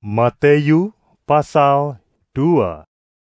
Matius pasal 2.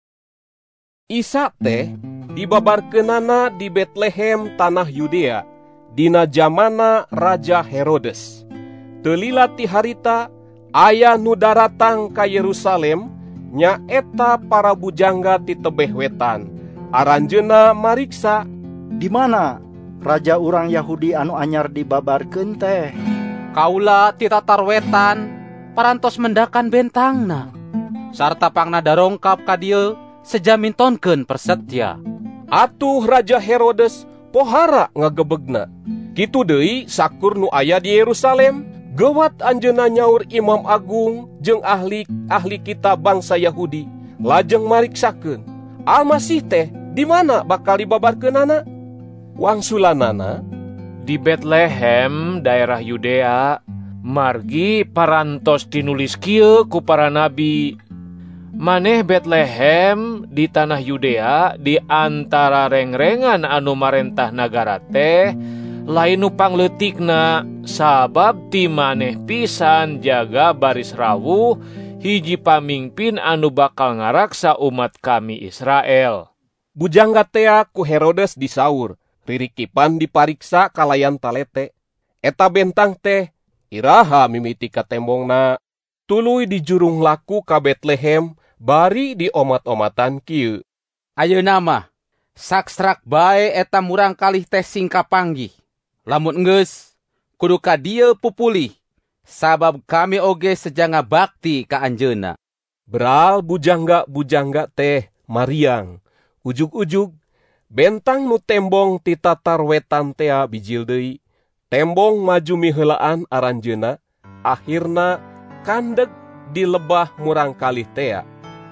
Isa teh dibabarkeunana di Betlehem tanah Yudea dina jamana Raja Herodes. Teu lila ti harita aya nu daratang ka Yerusalem nyaeta para bujangga ti tebeh wetan. Aranjeunna mariksa, di mana raja urang Yahudi anu anyar dibabarkeun teh? Kaula ti tatar wetan parantos mendakan bentangna. Sarta pangna darongkap ka dieu sejamintonkeun persetya. Atuh Raja Herodes pohara ngagebegna. Kitu deui sakur nu aya di Yerusalem, geuwat anjeunna nyaur Imam Agung jeung ahli kitab bangsa Yahudi, lajeng mariksakeun, Almasih teh di mana bakal dibabarkeunana? Wangsulanana, di Betlehem daerah Yudea, margi parantos tinulis kieu ku para nabi. Maneh Betlehem di tanah Yudea di antara rengrengan anu marentah nagara teh lain nu pangleutikna, sabab ti maneh pisan jaga baris rawuh hiji pamingpin anu bakal ngaraksa umat kami Israel. Bujangga tea ku Herodes disaur, ririkipan dipariksa kalayan talete. Eta bentang teh iraha mimiti ka tembongna, tuluy dijurung laku ka Betlehem bari di omat-omatan kieu. Ayeuna mah sakstrak bae eta murang kalih teh singka panggih. Lamun geus kudu ka dieu pupulih, sabab kami oge sejanga bakti ka anjeunna. Beral bujangga-bujangga teh mariang. Ujug-ujug bentang nu tembong ti tatar wetan tea bijil deui. Tembong maju miheulaan aranjeunna, akhirna kandeg di lebah murang kalih tea.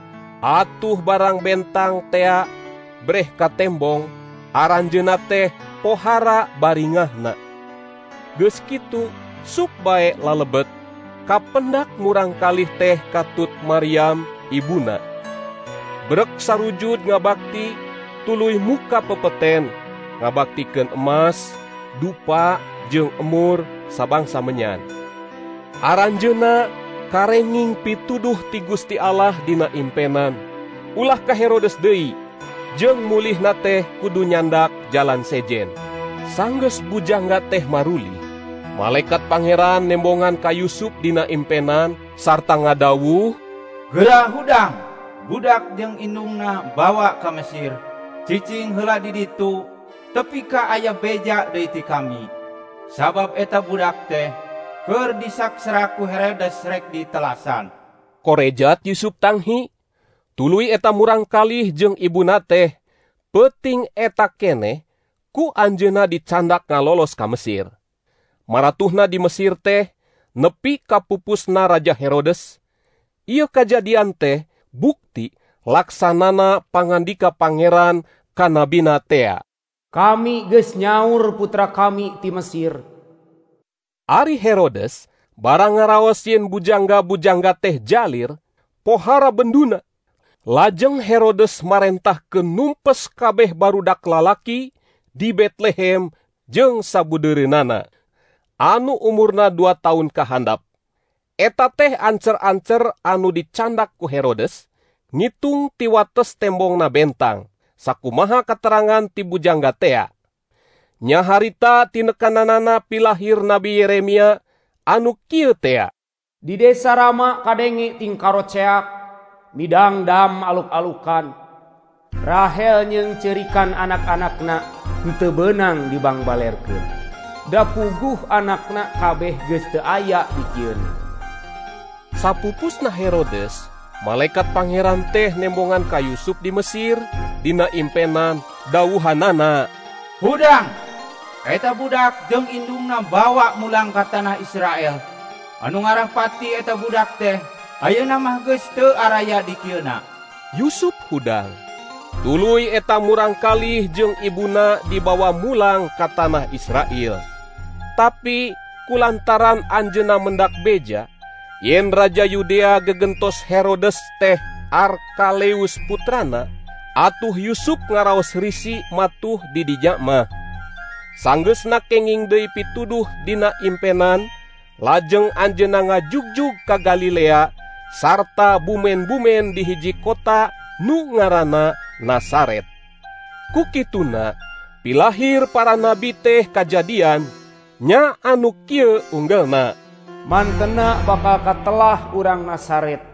Atuh barang bentang tea breh ka tembong, aranjeunna teh pohara baringahna. Geus kitu sup bae lalebet, kapendak murang kalih teh katut Maryam ibuna. Brek sarujud ngabakti, tuluy muka pepeten, ngabaktikeun emas, dupa, jeung emur sabangsa menyan. Aranjeunna karenging pituduh ti Gusti Allah dina impenan. Ulah ka Herodes deui, jeung mulihna teh kudu nyandak jalan sejen. Sanggeus bujangga teh maruli, malaikat pangeran nembongan ka Yusup dina impenan sarta ngadawuh, "Geura hudang, budak jeung indungna bawa ka Mesir. Cicing heula di ditu, tepi ka aya beja deui ti kami. Sabab eta budak teh keur disaksera ku Herodes rek ditelasan." Korejat Yusup tanghi, tuluy eta murang kalih jeung ibuna teh peuting eta keneh ku anjeunna dicandak ngalolos ka Mesir. Maratuhna di Mesir teh nepi ka pupusna Raja Herodes. Ieu kajadian teh bukti laksanana pangandika pangeran ka nabina tea, "Kami geus nyaur putra kami ti Mesir." Ari Herodes barang ngaraos yen bujangga-bujangga teh jalir, pohara benduna. Lajeng Herodes marentahkeun numpes kabeh barudak lalaki di Betlehem jeung sabudeureunana, anu umurna 2 tahun kahandap. Eta teh ancer-ancer anu dicandak ku Herodes, ngitung ti wates tembongna bentang, sakumaha katerangan ti bujangga tea. Nya harita tinekananana pilahir Nabi Yeremia anu kieu tea, "Di desa Rama kadenge tingkaroceak, midang dam aluk-alukan. Rahel nyeung ceurikan anak-anakna henteu beunang dibangbalerkeun. Da puguh anakna kabeh geus teu aya dikieun." Sapupusna Herodes, malaikat pangeran teh nembongan ka Yusup di Mesir dina impenan dawuhanana, "Hudang, eta budak jeung indungna bawa mulang ka tanah Israel. Anu ngarah pati eta budak teh ayeuna mah geus teu araya dikieuna." Yusup hudang. Tuluy eta murang kalih jeung ibuna dibawa mulang ka tanah Israel. Tapi kulantaran anjeunna mendak beja, yen Raja Yudea gegentos Herodes teh Arkaleus putrana, atuh Yusup ngaraos risi matuh di dinya mah. Sanggeusna kenging deui pituduh dina impenan, lajeng anjeunna ngajugjug ka Galilea sarta bumen-bumen di hiji kota nu ngaranna Nasaret. Kukituna pilahir para nabi teh kajadian nya anu kieu unggelna. Mantena bakal katelah urang Nasaret